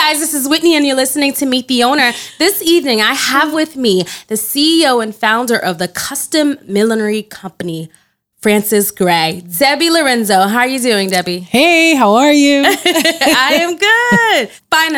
guys, this is Whitney and you're listening to Meet the Owner. This evening, I have with me the CEO and founder of the Custom Millinery Company, Frances Gray. Debbie Lorenzo. How are you doing, Debbie? Hey, how are you? I am good.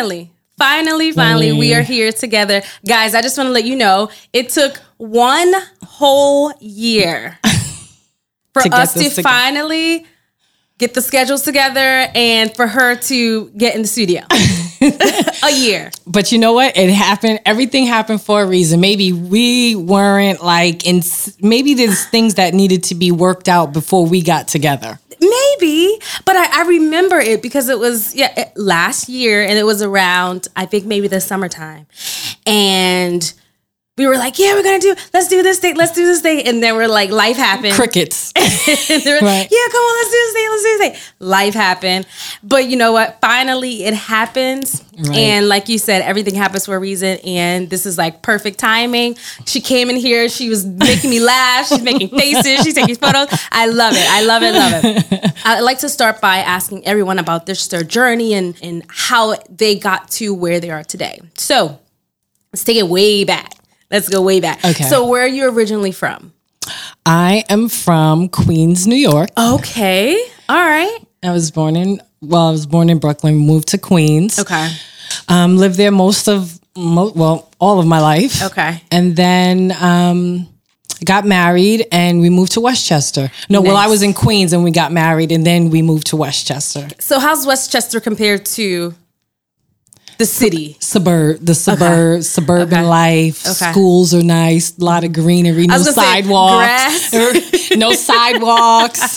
Finally, we are here together. Guys, I just want to let you know, it took 1 whole year for us to finally get the schedules together and for her to get in the studio. A year. But you know what? It happened. Everything happened for a reason. Maybe we weren't maybe there's things that needed to be worked out before we got together. Maybe, but I remember it because it was last year and it was around, I think maybe the summertime. And we were like, let's do this thing. And then we're like, life happened. Crickets. And they were like, come on, let's do this thing. Life happened. But you know what? Finally, it happens. Right. And like you said, everything happens for a reason. And this is like perfect timing. She came in here. She was making me laugh. She's making faces. She's taking photos. I love it. I'd like to start by asking everyone about their journey and how they got to where they are today. So let's take it way back. Let's go way back. Okay. So where are you originally from? I am from Queens, New York. Okay. All right. I was born in Brooklyn, moved to Queens. Okay. Lived there all of my life. Okay. And then got married and we moved to Westchester. No, nice. I was in Queens and we got married and then we moved to Westchester. So how's Westchester compared to the city? Suburban life. Okay. Schools are nice. A lot of greenery. No sidewalks. No sidewalks.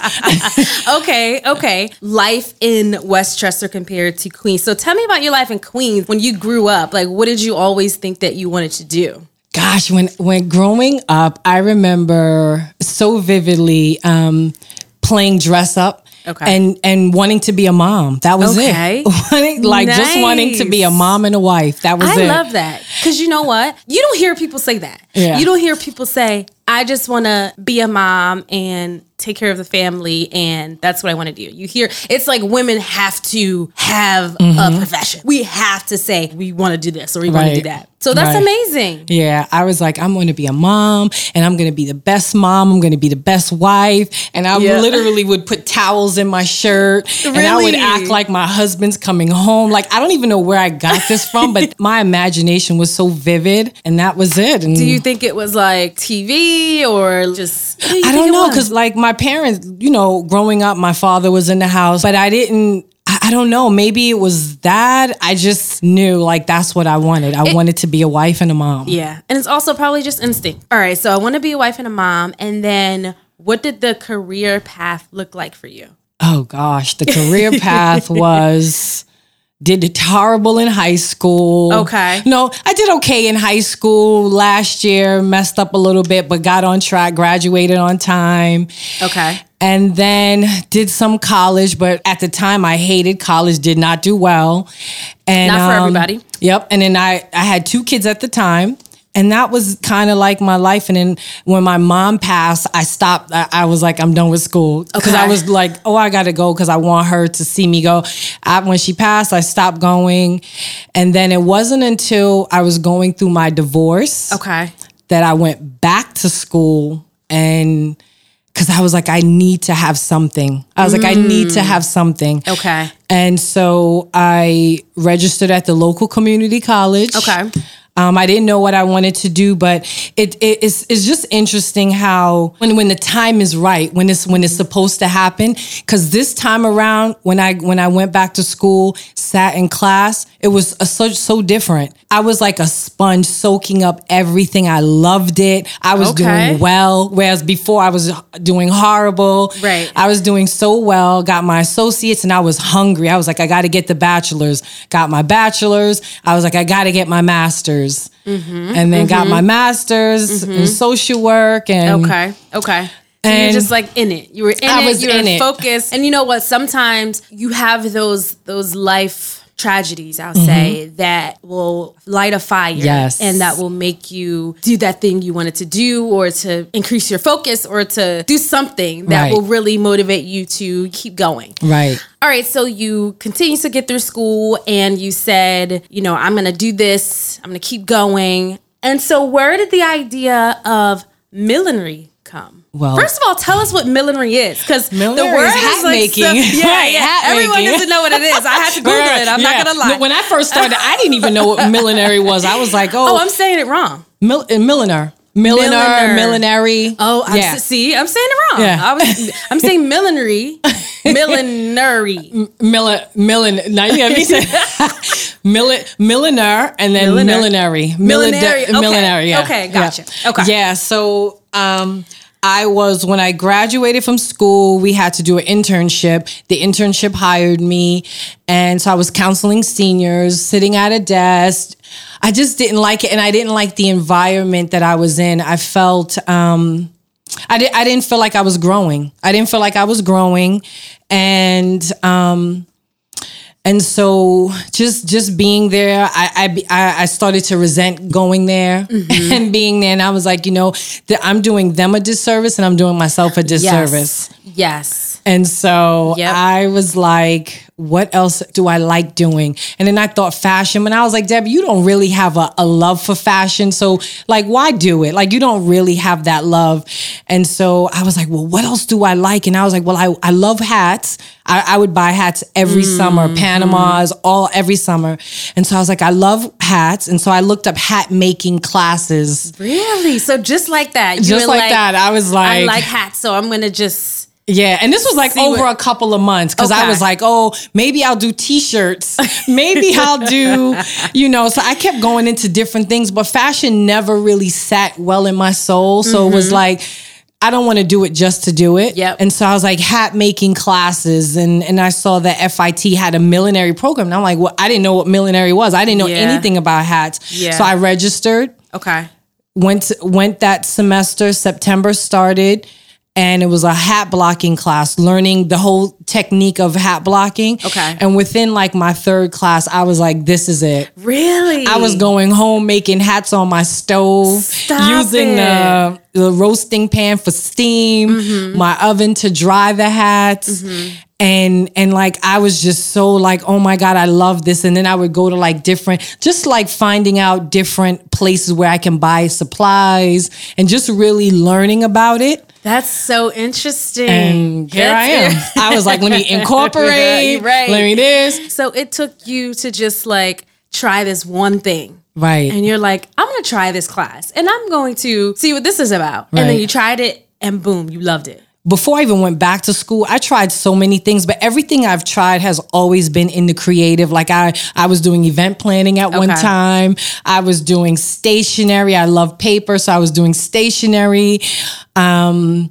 Okay. Life in Westchester compared to Queens. So tell me about your life in Queens when you grew up. Like, what did you always think that you wanted to do? Gosh, when growing up, I remember so vividly playing dress up. Okay. And wanting to be a mom. That was it. Nice. Just wanting to be a mom and a wife. That was it. I love that. Because you know what? You don't hear people say that. Yeah. You don't hear people say, I just want to be a mom and take care of the family, and that's what I want to do. You hear, it's like women have to have a profession. We have to say, we want to do this or we want to do that. So that's amazing. Yeah, I was like, I'm going to be a mom and I'm going to be the best mom. I'm going to be the best wife. And I literally would put towels in my shirt. Really? And I would act like my husband's coming home. Like, I don't even know where I got this from, but my imagination was so vivid and that was it. And do you think it was like TV or just... I don't know, because like my parents, growing up, my father was in the house, but I don't know. Maybe it was that. I just knew like that's what I wanted. I wanted to be a wife and a mom. Yeah. And it's also probably just instinct. All right. So I want to be a wife and a mom. And then what did the career path look like for you? Oh gosh. The career path did it horrible in high school. Okay. No, I did okay in high school. Last year, messed up a little bit, but got on track, graduated on time. Okay. And then did some college, but at the time I hated college, did not do well. And not for everybody. Yep. And then I had 2 kids at the time. And that was kind of like my life. And then when my mom passed, I stopped. I was like, I'm done with school. Because I was like, I got to go because I want her to see me go. When she passed, I stopped going. And then it wasn't until I was going through my divorce that I went back to school. And because I was like, I need to have something. I need to have something. Okay. And so I registered at the local community college. Okay. I didn't know what I wanted to do, but it's just interesting how when the time is right, when it's supposed to happen. Because this time around, when I went back to school, sat in class, it was so different. I was like a sponge soaking up everything. I loved it. I was doing well, whereas before I was doing horrible. Right. I was doing so well, got my associates, and I was hungry. I was like, I got to get the bachelor's. Got my bachelor's. I was like, I got to get my master's. And then got my master's in social work. And okay. So you're just like in it. You were in it. You were focused. And you know what? Sometimes you have those life tragedies, I'll say, that will light a fire. Yes. And that will make you do that thing you wanted to do, or to increase your focus, or to do something that will really motivate you to keep going. Right. All right, so you continue to get through school and you said, you know, I'm going to do this. I'm going to keep going. And so where did the idea of millinery come? Well, first of all, tell us what millinery is, because the word is hat making. Everyone doesn't know what it is. I had to Google it. I'm not going to lie. When I first started, I didn't even know what millinery was. I was like, oh, I'm saying it wrong. Milliner. Millinery. Oh, I'm saying it wrong. Yeah. I'm saying millinery. Millinery. Milliner, and then millinery. Millinery. Yeah. Okay, gotcha. Yeah. Okay. Yeah, so when I graduated from school, we had to do an internship. The internship hired me. And so I was counseling seniors, sitting at a desk. I just didn't like it. And I didn't like the environment that I was in. I felt, I didn't feel like I was growing. And so just being there, I started to resent going there and being there. And I was like, you know, I'm doing them a disservice and I'm doing myself a disservice. Yes. And so I was like, what else do I like doing? And then I thought fashion, and I was like, Deb, you don't really have a love for fashion. So like, why do it? Like, you don't really have that love. And so I was like, well, what else do I like? And I was like, well, I love hats. I would buy hats every summer, Panamas, every summer. And so I was like, I love hats. And so I looked up hat making classes. Really? So just like that? Just like that. I was like, I like hats, so I'm going to just... Yeah, and this was like over a couple of months, because I was like, oh, maybe I'll do t-shirts. Maybe I'll do, so I kept going into different things, but fashion never really sat well in my soul. So it was like, I don't want to do it just to do it. Yep. And so I was like, hat making classes, and I saw that FIT had a millinery program. And I'm like, well, I didn't know what millinery was. I didn't know anything about hats. Yeah. So I registered. Okay. Went that semester, September started. And it was a hat blocking class, learning the whole technique of hat blocking. Okay. And within like my third class, I was like, this is it. Really? I was going home making hats on my stove, using the roasting pan for steam, my oven to dry the hats. And like, I was just so like, oh my God, I love this. And then I would go to like just like finding out different places where I can buy supplies and just really learning about it. That's so interesting. And here I am. I was like, let me incorporate, let me this. So it took you to just like try this one thing. Right. And you're like, I'm going to try this class and I'm going to see what this is about. Right. And then you tried it and boom, you loved it. Before I even went back to school, I tried so many things, but everything I've tried has always been in the creative. Like I was doing event planning at one time. I was doing stationery. I love paper, so I was doing stationery. But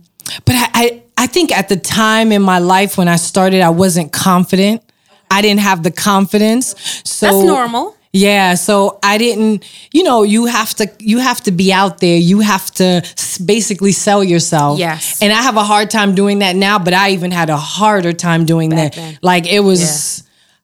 I think at the time in my life when I started, I wasn't confident. I didn't have the confidence. So that's normal. Yeah, so I didn't, you have to be out there. You have to basically sell yourself. Yes. And I have a hard time doing that now, but I even had a harder time doing that. Then. Like it was,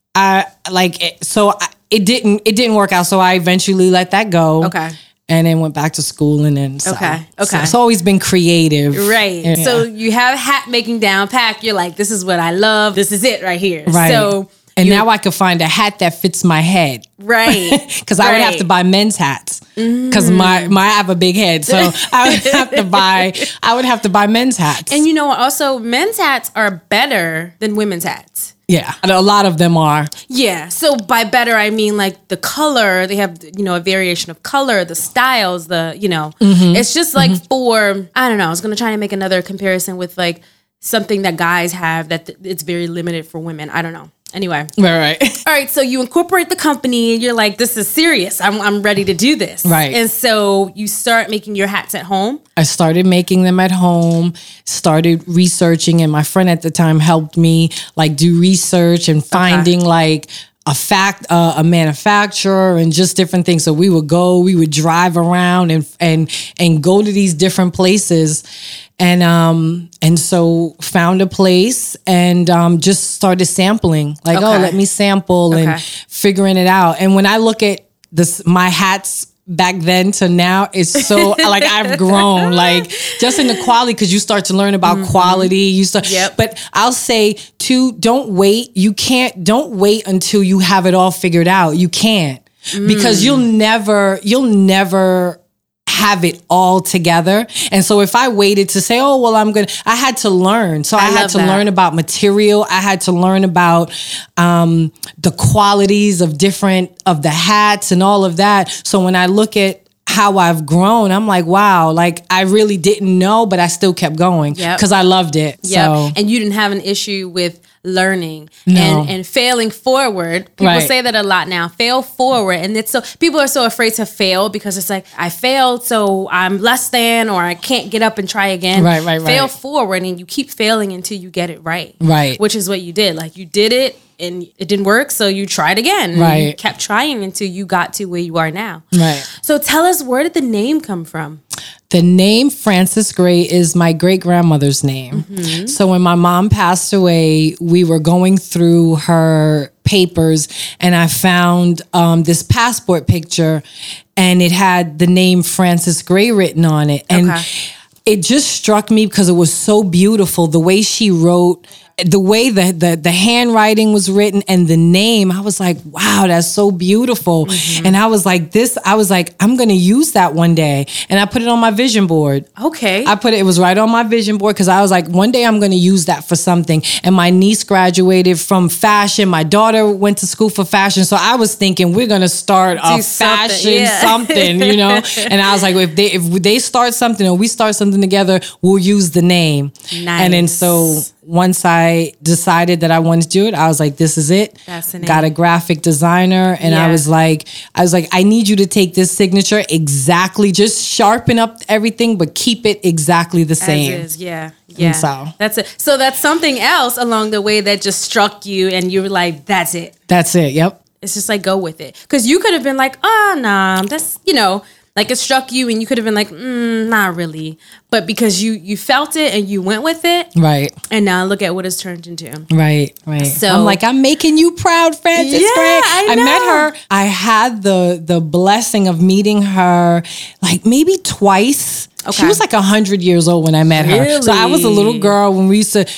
it didn't work out. So I eventually let that go. Okay. And then went back to school and then Okay. So it's always been creative. Right. Yeah. So you have hat making down pat. You're like, this is what I love. This is it right here. Right. So and now I could find a hat that fits my head. Right. Because I would have to buy men's hats. Because I have a big head. So I would have to buy men's hats. And also men's hats are better than women's hats. Yeah. A lot of them are. Yeah. So by better, I mean like the color. They have, a variation of color, the styles, it's just like for, I don't know, I was going to try and make another comparison with like something that guys have that it's very limited for women. I don't know. Anyway. Right. All right. So you incorporate the company and you're like, this is serious. I'm ready to do this. Right. And so you start making your hats at home. I started making them at home, started researching, and my friend at the time helped me like do research and finding like a manufacturer and just different things. So we would drive around and go to these different places. And so found a place and just started sampling. Like, let me sample and figuring it out. And when I look at my hats back then to now, it's so like I've grown, like just in the quality, because you start to learn about quality. But I'll say too, don't wait until you have it all figured out. You can't, because you'll never have it all together. And so if I waited to say, I had to learn. So I had to learn about material. I had to learn about the qualities of the hats and all of that. So when I look at how I've grown, I'm like, wow, like I really didn't know, but I still kept going because I loved it. Yeah. So. And you didn't have an issue with learning and failing forward. People say that a lot now, fail forward. And it's so people are so afraid to fail because it's like, I failed, so I'm less than, or I can't get up and try again. Right. Fail forward, and you keep failing until you get it right. Right. Which is what you did. Like you did it and it didn't work, so you tried again. And you kept trying until you got to where you are now. Right. So tell us, where did the name come from? The name Frances Gray is my great-grandmother's name. Mm-hmm. So when my mom passed away, we were going through her papers and I found this passport picture and it had the name Frances Gray written on it. And it just struck me because it was so beautiful, the way she wrote, the way the handwriting was written and the name. I was like, wow, that's so beautiful. Mm-hmm. And I was like, I'm going to use that one day. And I put it on my vision board. Okay. It was right on my vision board because I was like, one day I'm going to use that for something. And my niece graduated from fashion. My daughter went to school for fashion. So I was thinking we're going to start a fashion something, you know? And I was like, if they start something or we start something together, we'll use the name. Nice. And then so once I decided that I wanted to do it, I was like, this is it. Got a graphic designer. And I was like, I need you to take this signature exactly, just sharpen up everything, but keep it exactly the same. As is, yeah. And so that's it. So that's something else along the way that just struck you and you were like, that's it. That's it. Yep. It's just like, go with it. Because you could have been like, nah, that's, like it struck you and you could have been like, not really. But because you felt it and you went with it. Right. And now look at what it's turned into. Right. So I'm like, I'm making you proud, Frances Gray. I met her. I had the blessing of meeting her like maybe twice. Okay. She was like 100 years old when I met her. So I was a little girl when we used to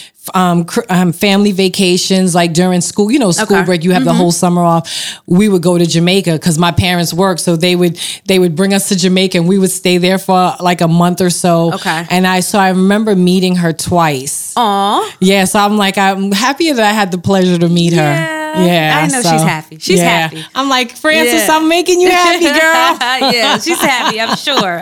family vacations, like during school, school break, you have the whole summer off. We would go to Jamaica because my parents worked. So they would bring us to Jamaica and we would stay there for like a month or so. Okay. And I remember meeting her twice. Aw. Yeah. So I'm happy that I had the pleasure to meet her. Yeah, I know she's happy. She's happy. I'm like, Frances, I'm making you happy, girl. Yeah, she's happy. I'm sure.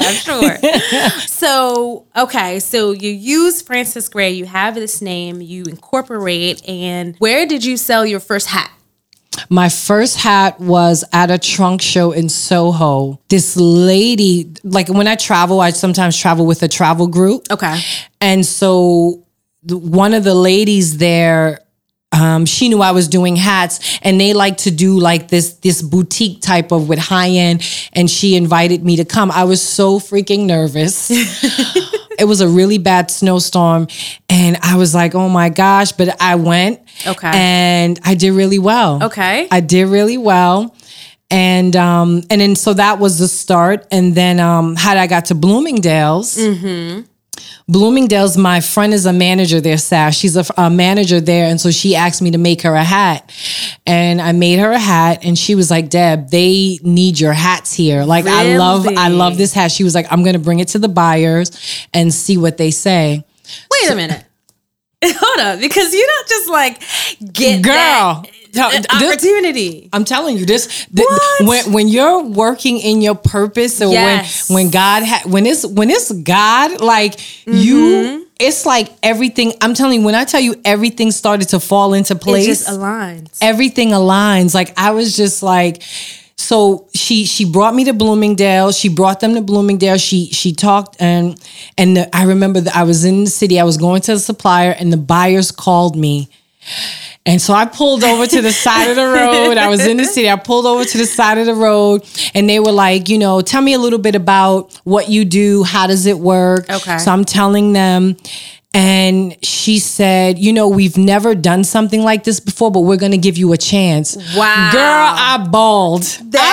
So, so you use Frances Gray. You have this name. You incorporate. And where did you sell your first hat? My first hat was at a trunk show in Soho. This lady, like when I travel, I sometimes travel with a travel group. Okay. And so one of the ladies there, she knew I was doing hats and they like to do like this boutique type of with high end. And she invited me to come. I was so freaking nervous. It was a really bad snowstorm. And I was like, oh my gosh, but I went. Okay. And I did really well. Okay. I did really well. And then, so that was the start. And then, how I got to Bloomingdale's. Mm-hmm. Bloomingdale's, my friend is a manager there, Sash. She's a manager there. And so she asked me to make her a hat. And I made her a hat. And she was like, Deb, they need your hats here. Like, really? I love this hat. She was like, I'm going to bring it to the buyers and see what they say. Wait a minute. Hold up. Because you don't just like get that opportunity. I'm telling you this. When you're working in your purpose, or when it's God, like you, it's like everything. I'm telling you, when I tell you everything started to fall into place, it just aligns. Everything aligns. Like I was just like. So she brought me to Bloomingdale. She brought them to Bloomingdale. She talked and I remember that I was in the city. I was going to the supplier and the buyers called me. And so I pulled over to the side of the road. I was in the city. I pulled over to the side of the road and they were like, tell me a little bit about what you do. How does it work? Okay. So I'm telling them. And she said, we've never done something like this before, but we're going to give you a chance. Wow. Girl, I bawled.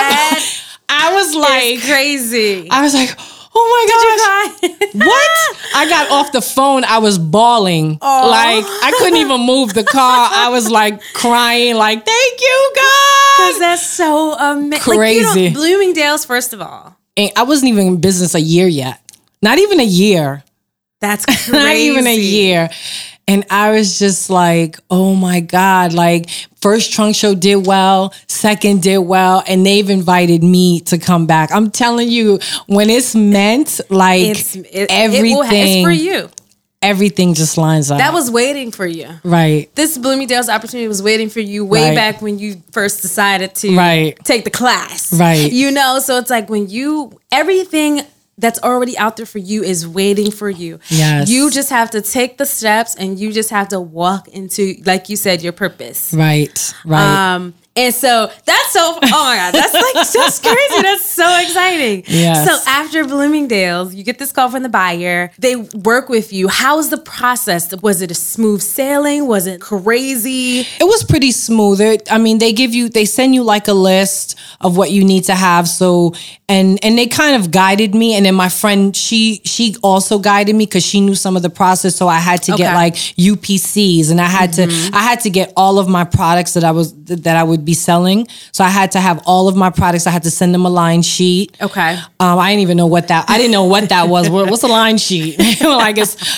I was like, it's crazy. I was like, oh my gosh. What? I got off the phone. I was bawling. Oh. Like, I couldn't even move the car. I was like crying, like, thank you, God. Because that's so amazing. Crazy. Like, Bloomingdale's, first of all. And I wasn't even in business a year yet. Not even a year. That's crazy. Not even a year. And I was just like, oh my God, like first trunk show did well, second did well, and they've invited me to come back. I'm telling you, when it's meant, like everything. It's for you. Everything just lines up. That was waiting for you. Right. This Bloomingdale's opportunity was waiting for you way back when you first decided to take the class. Right. So it's like when everything that's already out there for you is waiting for you. Yes. You just have to take the steps and you just have to walk into, like you said, your purpose. Right. And so that's oh my God, that's like just crazy. That's so exciting. Yes. So after Bloomingdale's, you get this call from the buyer. They work with you. How was the process? Was it a smooth sailing? Was it crazy? It was pretty smooth. They send you like a list of what you need to have. So, and they kind of guided me. And then my friend, she also guided me because she knew some of the process. So I had to get like UPCs and I had to get all of my products that I would be selling. So I had to have all of my products. I had to send them a line sheet. Okay. I didn't even know what that was. What's a line sheet? I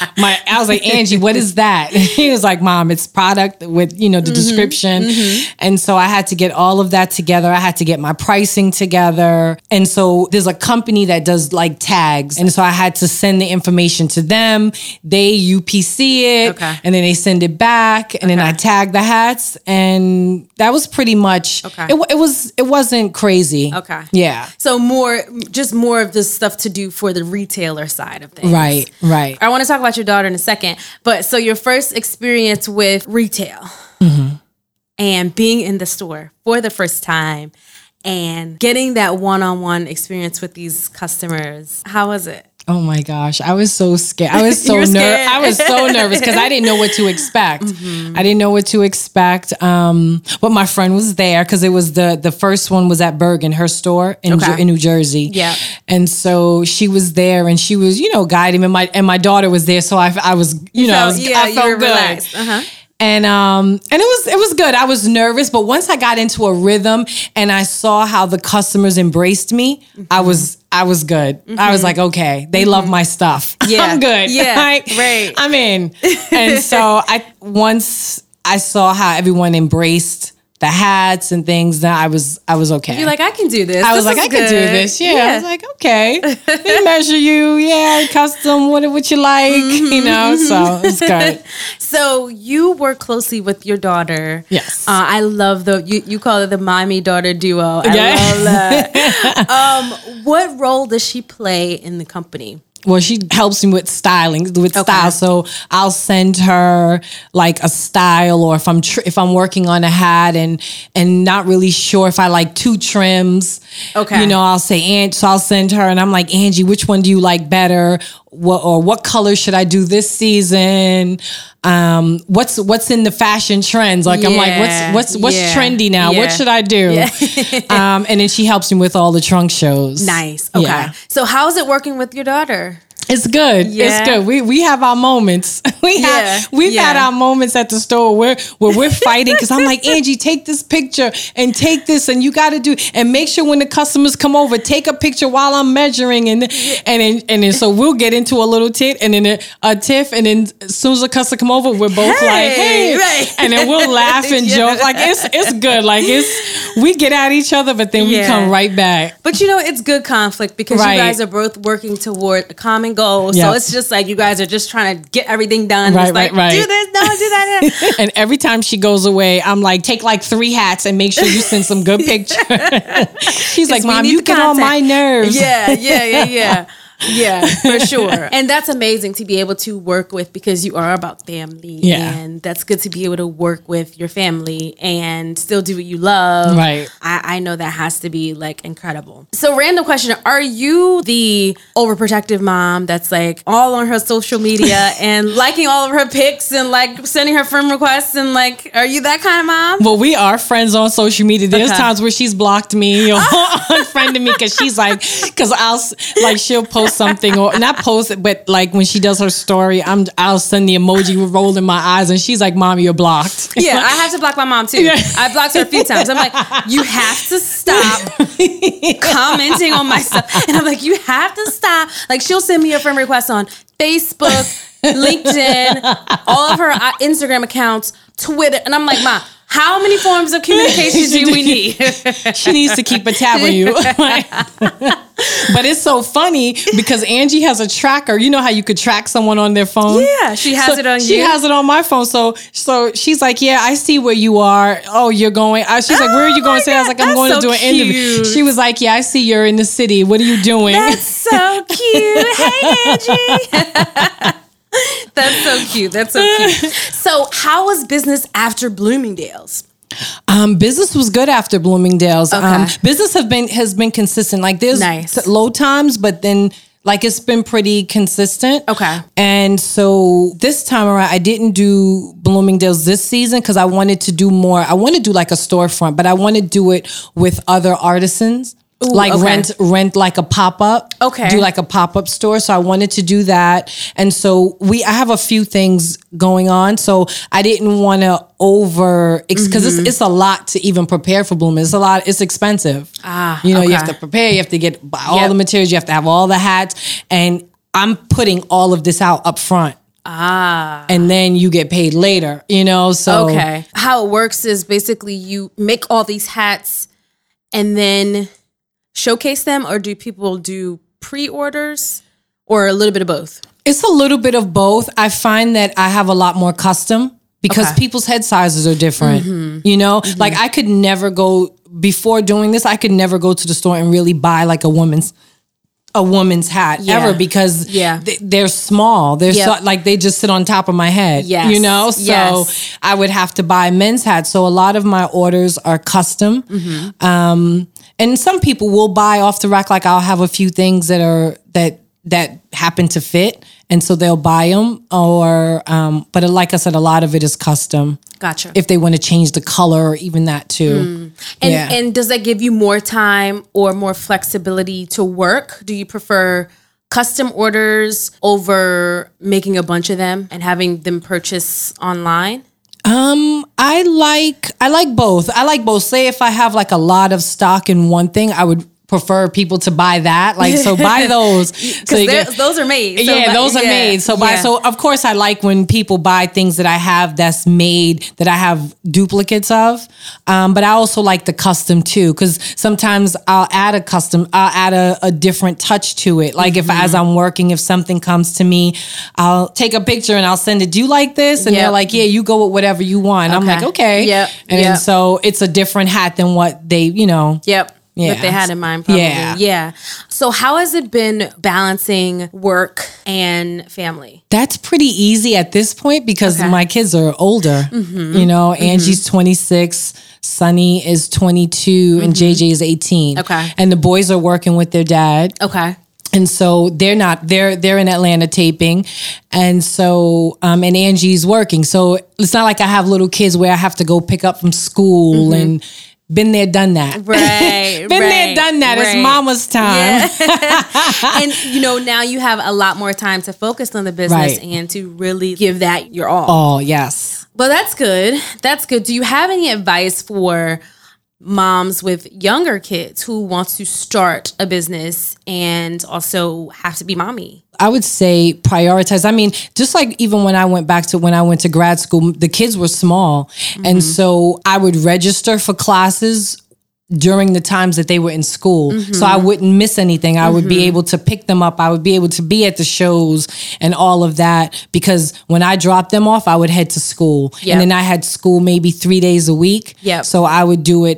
was like, Angie, what is that? He was like, Mom, it's product with, the description. Mm-hmm. And so I had to get all of that together. I had to get my pricing together. And so there's a company that does like tags. And so I had to send the information to them. They UPC it. Okay. And then they send it back. And then I tag the hats. And that was pretty much, it wasn't crazy. Okay. Yeah. So more of the stuff to do for the retailer side of things. Right. I want to talk about your daughter in a second, but so your first experience with retail and being in the store for the first time and getting that one-on-one experience with these customers, how was it? Oh my gosh, I was so scared. I was so nervous. I was so nervous because I didn't know what to expect. Mm-hmm. I didn't know what to expect. But my friend was there because it was the first one was at Bergen, her store in New Jersey. Yeah. And so she was there and she was, guiding me. And my daughter was there, so I was, I felt good. Relaxed. Uh-huh. And it was good. I was nervous, but once I got into a rhythm and I saw how the customers embraced me, I was good. Mm-hmm. I was like, okay, they love my stuff. Yeah. I'm good. Yeah. Right. I'm in. And so once I saw how everyone embraced the hats and things, that I was okay. You're like, I can do this. I was like, I can do this. Yeah. I was like, okay. They measure you. Yeah. Custom. What you like? Mm-hmm. So it's good. So you work closely with your daughter. Yes. I love you call it the mommy-daughter duo. I love that. What role does she play in the company? Well, she helps me with styling, style. So I'll send her like a style, or if I'm working on a hat and not really sure if I like two trims. Okay. I'll say, so I'll send her and I'm like, Angie, which one do you like better? What color should I do this season? What's in the fashion trends? Like, I'm like, what's trendy now? Yeah. What should I do? Yeah. And then she helps me with all the trunk shows. Nice. Okay. Yeah. So how is it working with your daughter? It's good. Yeah. It's good. We have our moments. We've had our moments at the store where we're fighting because I'm like, Angie, take this picture and take this, and you got to do, and make sure when the customers come over, take a picture while I'm measuring, and then so we'll get into a little tiff, and then a tiff, and then as soon as the customer come over, we're both hey, right. And then we'll laugh and joke. Like it's good. Like we get at each other, but then we come right back. But it's good conflict because you guys are both working toward a common goal. So it's just like you guys are just trying to get everything done. Right, right. Do this, no, do that. And every time she goes away, I'm like, take like 3 hats and make sure you send some good pictures. She's like, Mom, you get on my nerves. Yeah. Yeah, for sure. And that's amazing to be able to work with, because you are about family. Yeah. And that's good to be able to work with your family and still do what you love. Right. I know that has to be like incredible. So random question. Are you the overprotective mom that's like all on her social media and liking all of her pics and like sending her friend requests and like, are you that kind of mom? Well, we are friends on social media. There's times where she's blocked me or unfriended me because she's like, because she'll post something or not post it, but like when she does her story, I'll send the emoji with rolling my eyes and she's like, Mom, you're blocked. Yeah, I have to block my mom too. I blocked her a few times. I'm like, you have to stop commenting on my stuff. And I'm like, you have to stop. Like she'll send me a friend request on Facebook, LinkedIn, all of her Instagram accounts, Twitter. And I'm like, Ma, how many forms of communication do we need? She needs to keep a tab on you. But it's so funny because Angie has a tracker. You know how you could track someone on their phone? Yeah, she has it on you. She has it on my phone. So she's like, yeah, I see where you are. Oh, you're going. She's like, where are you going? So I was like, I'm going to do an interview. She was like, yeah, I see you're in the city. What are you doing? That's so cute. Hey, Angie. That's so cute. That's so cute. So how was business after Bloomingdale's? Business was good after Bloomingdale's. Okay. Business has been consistent. Like there's low times, but then like it's been pretty consistent. Okay. And so this time around, I didn't do Bloomingdale's this season because I wanted to do more. I want to do like a storefront, but I want to do it with other artisans. Ooh, like rent like a pop-up. Okay. Do like a pop-up store. So I wanted to do that. And so I have a few things going on. So I didn't want to because it's a lot to even prepare for Bloom. It's expensive. You have to prepare, you have to get all the materials, you have to have all the hats. And I'm putting all of this out up front. And then you get paid later, so. Okay. How it works is basically you make all these hats and then showcase them, or do people do pre-orders, or a little bit of both? It's a little bit of both. I find that I have a lot more custom because people's head sizes are different. Like I could never go, before doing this, I could never go to the store and really buy like a woman's hat ever, because they're small. They're like they just sit on top of my head. So I would have to buy men's hats. So a lot of my orders are custom. And some people will buy off the rack. Like I'll have a few things that happen to fit, and so they'll buy them. Or, but like I said, a lot of it is custom. Gotcha. If they want to change the color or even that too. And does that give you more time or more flexibility to work? Do you prefer custom orders over making a bunch of them and having them purchase online? I like both. I like both. Say if I have like a lot of stock in one thing, I would prefer people to buy that. Like, so buy those. Because those are made. So those are made. So so of course I like when people buy things that I have that's made, that I have duplicates of. But I also like the custom too, because sometimes I'll add a different touch to it. Like if as I'm working, if something comes to me, I'll take a picture and I'll send it. Do you like this? And they're like, yeah, you go with whatever you want. I'm like, okay. And so it's a different hat than what they, what they had in mind, probably. Yeah. So how has it been balancing work and family? That's pretty easy at this point because my kids are older. Angie's 26, Sunny is 22, and JJ is 18. Okay. And the boys are working with their dad. Okay. And so they're in Atlanta taping. And so, and Angie's working. So it's not like I have little kids where I have to go pick up from school and been there, done that. Right. Been there, done that. It's mama's time. Yeah. And, now you have a lot more time to focus on the business and to really give that your all. Oh, yes. Well, that's good. That's good. Do you have any advice for moms with younger kids who want to start a business and also have to be mommy? I would say prioritize. I mean, just like even when I went to grad school, the kids were small. And so I would register for classes during the times that they were in school. So I wouldn't miss anything. I would be able to pick them up. I would be able to be at the shows and all of that, because when I dropped them off, I would head to school. And then I had school maybe 3 days a week. So I would do it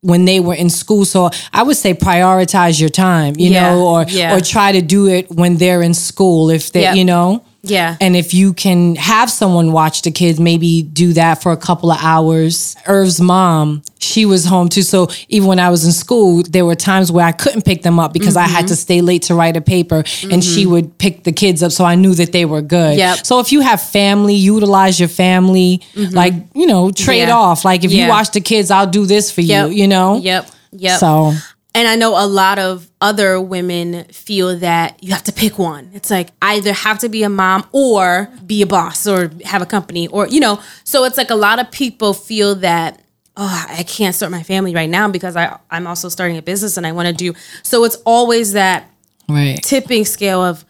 when they were in school. So I would say prioritize your time, you know, or try to do it when they're in school if they, you know. Yeah. And if you can have someone watch the kids, maybe do that for a couple of hours. Irv's mom, she was home too. So even when I was in school, there were times where I couldn't pick them up because I had to stay late to write a paper, and she would pick the kids up. So I knew that they were good. Yep. So if you have family, utilize your family, like, you know, trade off. Like if you watch the kids, I'll do this for you, you know? Yep. So. And I know a lot of other women feel that you have to pick one. It's like either have to be a mom or be a boss or have a company or, you know, so it's like a lot of people feel that, oh, I can't start my family right now because I'm also starting a business and I want to do. So it's always that tipping scale of,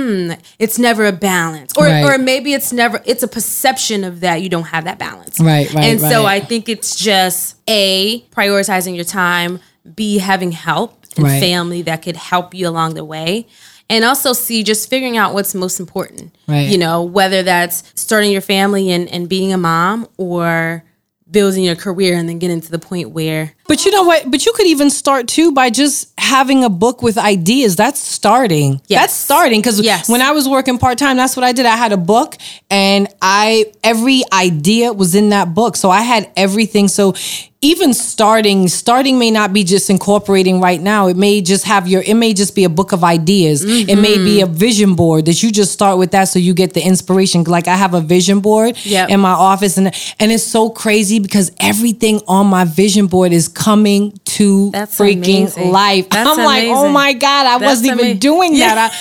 it's never a balance. Or maybe it's a perception of that you don't have that balance. And so I think it's just prioritizing your time, B, having help and family that could help you along the way. And also C, just figuring out what's most important. You know, whether that's starting your family and being a mom or building your career and then getting to the point where... But you know what? But you could even start too by just having a book with ideas. That's starting. That's starting. Because when I was working part-time, that's what I did. I had a book and every idea was in that book. So I had everything. So even starting may not be just incorporating right now. It may just be a book of ideas. It may be a vision board that you just start with that so you get the inspiration. Like I have a vision board in my office and it's so crazy because everything on my vision board is coming to freaking life. I'm like, oh my God, I wasn't even doing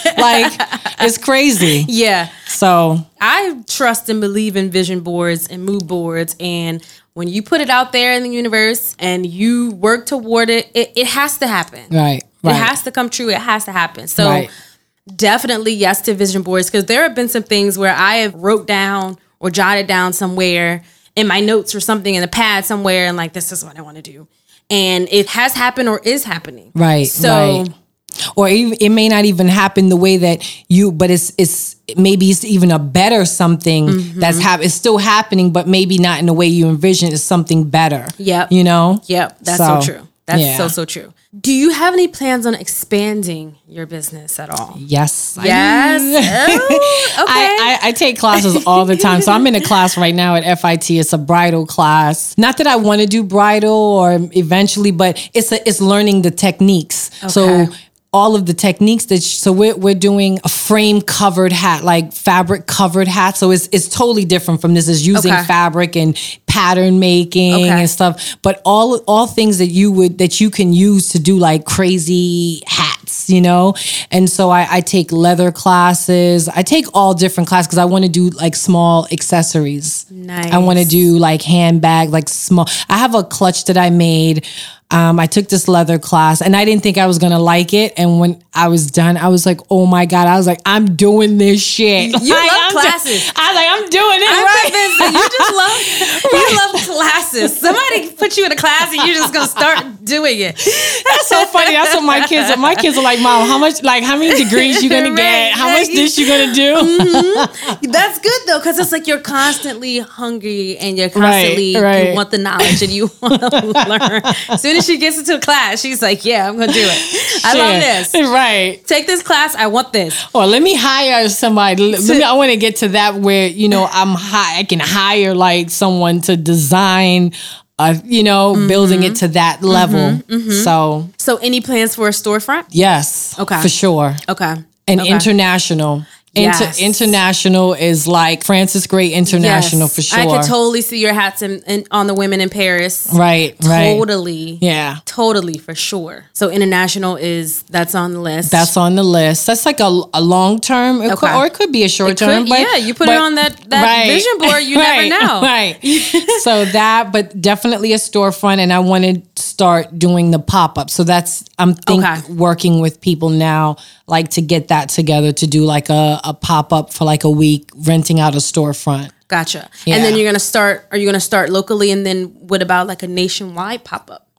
that. It's crazy. Yeah. So I trust and believe in vision boards and mood boards, and when you put it out there in the universe and you work toward it, it has to happen. Right. It has to come true. It has to happen. So definitely yes to vision boards, because there have been some things where I have wrote down or jotted down somewhere in my notes or something in a pad somewhere and like, this is what I want to do. And it has happened or is happening. Right. So... Or it may not even happen the way that but it's maybe it's even a better something that's it's still happening, but maybe not in the way you envision. It's something better. Yep. You know? Yep. That's so true. That's so true. Do you have any plans on expanding your business at all? Yes. Yes. Oh, okay. I take classes all the time. So I'm in a class right now at FIT. It's a bridal class. Not that I want to do bridal or eventually, but it's learning the techniques. Okay. So all of the techniques so we're doing a frame covered hat, like fabric covered hat. So it's totally different from this. It's using fabric and pattern making and stuff, but all things that you can use to do like crazy hats, you know? And so I take leather classes. I take all different classes because I want to do like small accessories. Nice. I want to do like handbag, like small. I have a clutch that I made. I took this leather class and I didn't think I was going to like it. And when I was done, I was like, oh my God, I was like, I'm doing this shit. You love classes. I was like, I'm doing it. I'm convinced that you love classes. Somebody put you in a class and you're just going to start doing it. That's so funny. That's what my kids are like, Mom, how many degrees you going to get? How much this you going to do? That's good though. Cause it's like you're constantly hungry and you're constantly, you want the knowledge and you want to learn. As soon as she gets into a class, she's like, yeah, I'm going to do it. I love this. Right. Take this class. I want this. Or let me hire somebody. I want to get to that where, I can hire like someone to design, building it to that level. So any plans for a storefront? Yes. Okay. For sure. Okay. And international. International is like Francis Gray International for sure. I could totally see your hats on the women in Paris. Right. Totally. Yeah. Totally, for sure. So international that's on the list. That's on the list. That's like a long term, or it could be a short term. You put it on that vision board. You never know. Right. So but definitely a storefront, and I want to start doing the pop up. So I'm working with people now, like to get that together to do like a pop up for like a week, renting out a storefront. Gotcha. Yeah. And then are you going to start locally, and then what about like a nationwide pop up?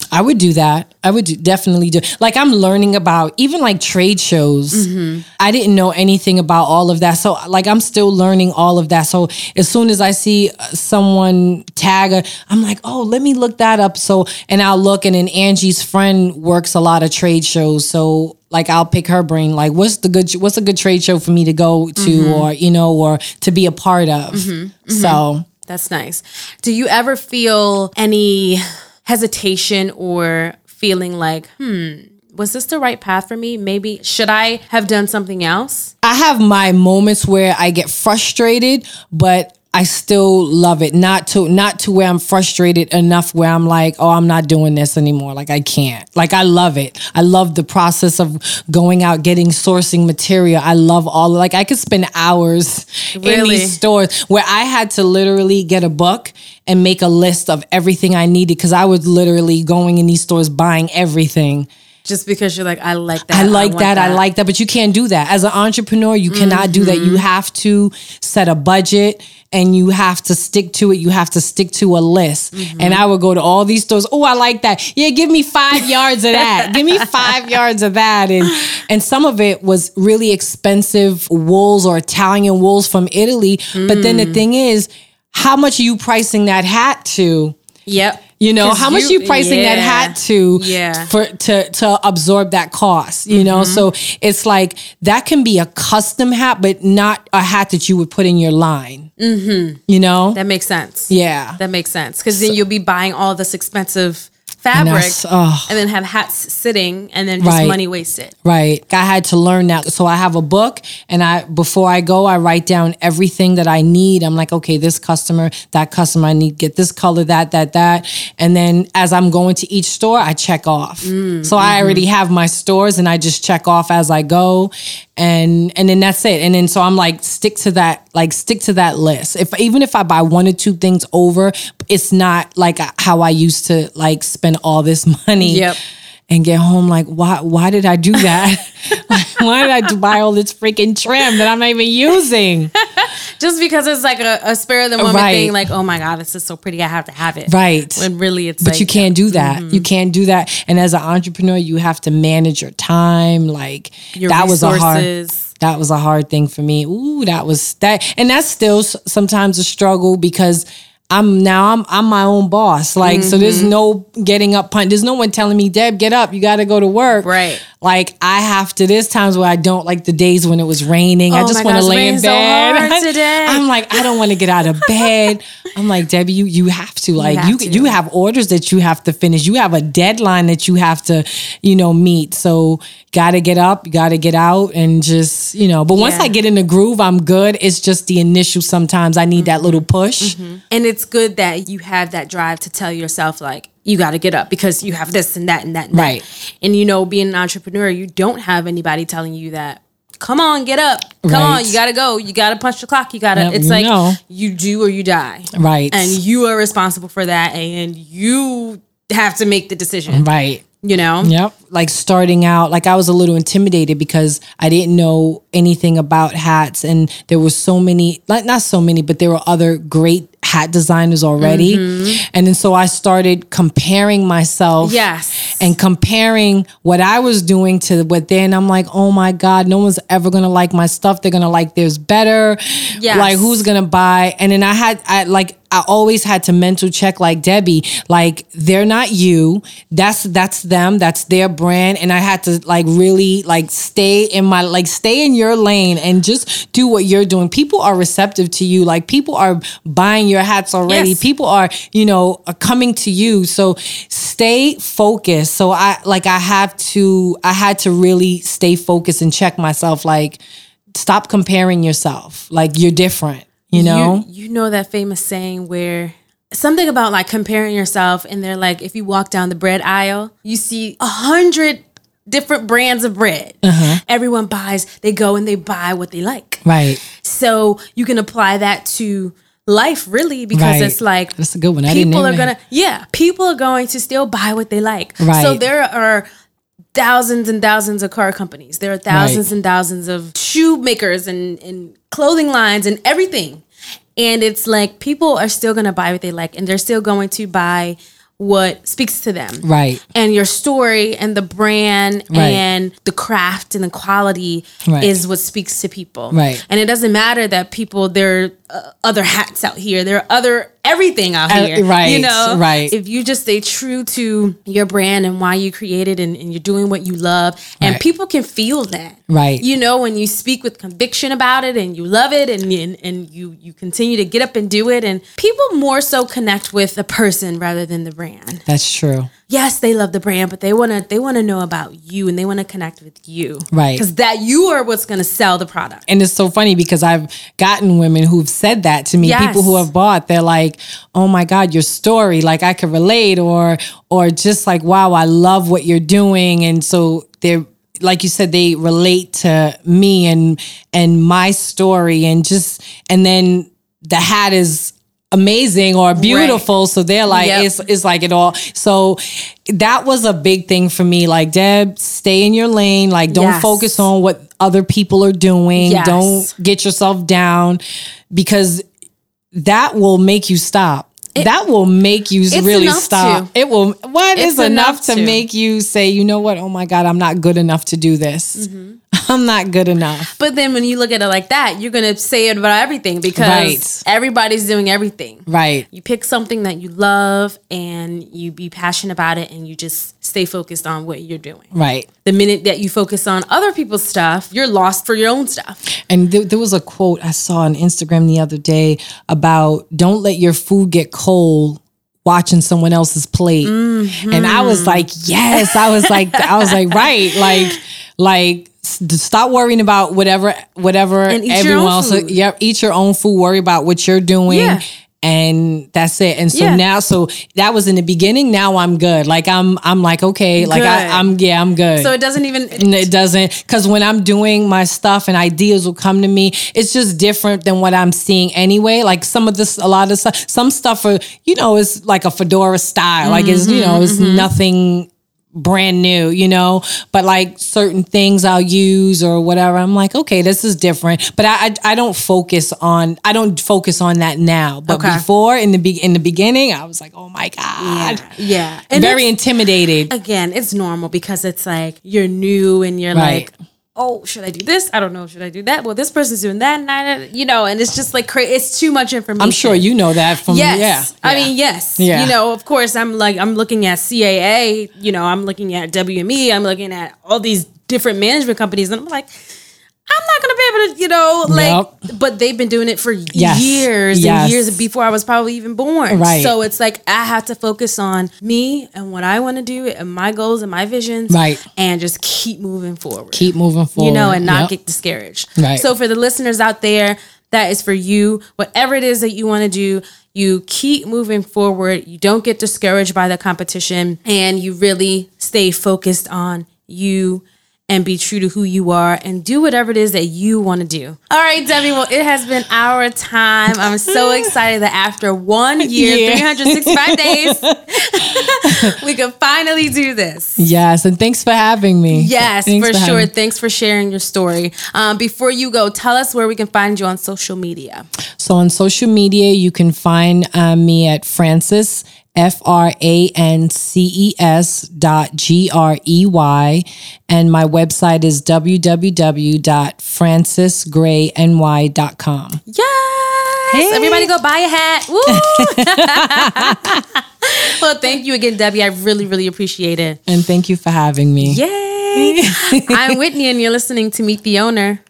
I would do that. I would definitely do. Like, I'm learning about even like trade shows. I didn't know anything about all of that. So like, I'm still learning all of that. So as soon as I see someone tag, I'm like, oh, let me look that up. So, and I'll look, and then Angie's friend works a lot of trade shows. So like, I'll pick her brain. Like, what's a good trade show for me to go to, or, or to be a part of. So that's nice. Do you ever feel any hesitation or feeling like, was this the right path for me? Maybe should I have done something else? I have my moments where I get frustrated, but I still love it. Not to where I'm frustrated enough where I'm like, oh, I'm not doing this anymore. Like, I can't. Like, I love it. I love the process of going out, sourcing material. I love like, I could spend hours in these stores where I had to literally get a book and make a list of everything I needed, because I was literally going in these stores buying everything. Just because you're like, I like that. I like that. But you can't do that. As an entrepreneur, you cannot do that. You have to set a budget, and you have to stick to it. You have to stick to a list. And I would go to all these stores. Oh, I like that. Yeah, give me 5 yards of that. Give me 5 yards of that. And some of it was really expensive wools or Italian wools from Italy. But then the thing is, how much are you pricing that hat to? Yep. How much you pricing that hat to absorb that cost, So it's like, that can be a custom hat, but not a hat that you would put in your line. That makes sense. Yeah. That makes sense. Because then you'll be buying all this expensive fabric and then have hats sitting and then just money wasted. Right. I had to learn that. So I have a book, and before I go, I write down everything that I need. I'm like, okay, this customer, that customer, I need to get this color, that. And then as I'm going to each store, I check off. So I already have my stores, and I just check off as I go. And then that's it. And then so I'm like, stick to that list. Even if I buy 1 or 2 things over, it's not like how I used to like spend all this money and get home like, why did I do that? Why did I buy all this freaking trim that I'm not even using? Just because it's like a spur of the moment thing, like, oh my God, this is so pretty, I have to have it. Right. When really it's But you can't do that. You can't do that. And as an entrepreneur, you have to manage your time. Like, your resources. That was a hard thing for me. Ooh, that was that. And that's still sometimes a struggle, because I'm my own boss. Like, so there's no getting up, there's no one telling me, Deb, get up, you got to go to work. Right. Like, I have to, there's times where I don't, like the days when it was raining. I just want to lay in bed. So hard today. I'm like, I don't want to get out of bed. I'm like, Debbie, you have to. Like, you have orders that you have to finish. You have a deadline that you have to, meet. So gotta get up, you gotta get out, and just, but once I get in the groove, I'm good. It's just the initial, sometimes I need that little push. And it's good that you have that drive to tell yourself, like, you got to get up because you have this and that and that. And right. That. And, being an entrepreneur, you don't have anybody telling you that, come on, get up. Come on, you got to go. You got to punch the clock. You got to, it's like, you do or you die. Right. And you are responsible for that. And you have to make the decision. Right. Yep. Like, starting out, like, I was a little intimidated because I didn't know anything about hats, and there were so many, like, not so many, but there were other great hat designers already. And then so I started comparing myself. Yes. And comparing what I was doing to what then I'm like, oh my God, no one's ever going to like my stuff. They're going to like theirs better. Yes. Like, who's going to buy? And then I always had to mental check, like, Debbie, like, they're not you. That's them. That's their brand. And I had to, like, really, like, stay in your lane and just do what you're doing. People are receptive to you. Like, people are buying your hats already. Yes. People are, are coming to you. So stay focused. So I had to really stay focused and check myself. Like, stop comparing yourself. Like, you're different. You know that famous saying where something about, like, comparing yourself, and they're like, if you walk down the bread aisle, you see 100 different brands of bread. Everyone they go and they buy what they like. Right. So you can apply that to life, really, because it's like, that's a good one. People are going to still buy what they like. Right. So there are thousands and thousands of car companies. There are thousands and thousands of shoe makers and clothing lines and everything. And it's like, people are still going to buy what they like, and they're still going to buy what speaks to them. Right. And your story and the brand and the craft and the quality is what speaks to people. Right. And it doesn't matter that people, there are other hats out here. There are other everything out here. Right. You know? Right. If you just stay true to your brand and why you created and you're doing what you love, and people can feel that. Right. You know, when you speak with conviction about it and you love it and you continue to get up and do it, and people more so connect with the person rather than the brand. That's true. Yes, they love the brand, but they want to know about you and they want to connect with you. Right. Because that you are what's going to sell the product. And it's so funny because I've gotten women who've said that to me. Yes. People who have bought, they're like, oh my God, your story, like I could relate, or just like, wow, I love what you're doing. And so they're, like you said, they relate to me and my story, and then the hat is amazing or beautiful. Right. So they're like, it's like it all. So that was a big thing for me. Like, Deb, stay in your lane. Like, don't focus on what other people are doing. Yes. Don't get yourself down, because that will make you stop. That will make you really stop. It will. It's enough to make you say, you know what? Oh my God, I'm not good enough to do this. Mm-hmm. I'm not good enough. But then when you look at it like that, you're going to say it about everything, because everybody's doing everything. Right. You pick something that you love and you be passionate about it, and you just stay focused on what you're doing. Right. The minute that you focus on other people's stuff, you're lost for your own stuff. And there was a quote I saw on Instagram the other day about, don't let your food get cold watching someone else's plate. Mm-hmm. And I was like, yes. I was like, right. Like, stop worrying about whatever everyone else. Yep, eat your own food. Worry about what you're doing, and that's it. And so now, so that was in the beginning. Now I'm good. Like I'm like, okay, like I'm good. So it doesn't even. It doesn't, because when I'm doing my stuff and ideas will come to me, it's just different than what I'm seeing anyway. Like some stuff are, is like a fedora style. Like it's, it's nothing brand new, but like certain things I'll use or whatever, I'm like, okay, this is different. But I don't focus on that now. But before, in the beginning, I was like, oh my God. Yeah. And very intimidated. Again, it's normal because it's like you're new and you're like, oh, should I do this? I don't know. Should I do that? Well, this person's doing that, and it's just like it's too much information. I'm sure you know that from I mean, yes. Yeah. Of course, I'm looking at CAA, I'm looking at WME, I'm looking at all these different management companies, and I'm like, I'm not going to be able to, but they've been doing it for years and years before I was probably even born. Right. So it's like, I have to focus on me and what I want to do and my goals and my visions. Right. And just keep moving forward. And not get discouraged. Right. So for the listeners out there, that is for you. Whatever it is that you want to do, you keep moving forward. You don't get discouraged by the competition, and you really stay focused on you and be true to who you are and do whatever it is that you want to do. All right, Debbie, well, it has been our time. I'm so excited that after 1 year, 365 days, we can finally do this. Yes, and thanks for having me. Yes, for sure. Thanks for sharing your story. Before you go, tell us where we can find you on social media. So on social media, you can find me at Frances, FRANCES.GREY, and my website is www.francesgrayny.com. Yes! Hey. Everybody go buy a hat. Woo! Well, thank you again, Debbie. I really, really appreciate it. And thank you for having me. Yay! I'm Whitney, and you're listening to Meet the Owner.